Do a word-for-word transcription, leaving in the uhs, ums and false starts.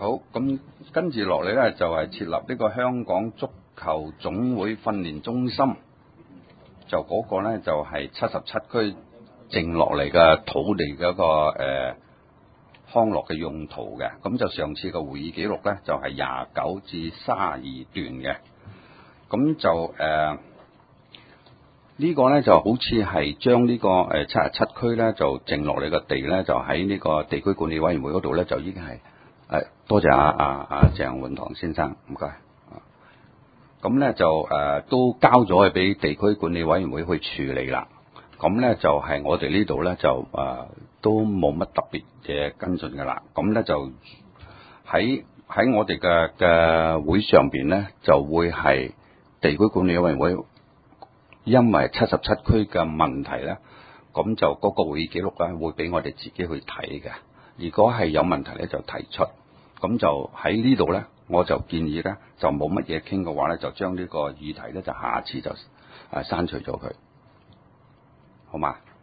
好，咁跟住落嚟咧就係、是、設立呢個香港足球總會訓練中心，就嗰個咧就係七十七區剩落嚟嘅土地嗰、那個誒、呃、康樂嘅用途嘅。咁就上次嘅會議記錄咧就係廿九至卅二段嘅，咁就誒。呃呢個咧就好似係將呢個誒七十七區咧就剩落嚟嘅地咧，就喺呢個地區管理委員會嗰度咧，就已經係誒多謝阿阿阿鄭運堂先生，唔該。咁咧就誒、呃、都交咗去俾地區管理委員會去處理啦。咁咧就係、是、我哋呢度咧就誒、呃、都冇乜特別嘅跟進㗎啦。咁咧就喺喺我哋嘅嘅會上邊咧，就會係地區管理委員會。因為七十七區嘅問題咧，咁就嗰個會議記錄咧會俾我哋自己去睇嘅。如果係有問題咧，就提出。咁就喺呢度咧，我就建議咧，就冇乜嘢傾嘅話咧，就將呢個議題咧就下次就誒刪除咗佢，好嘛？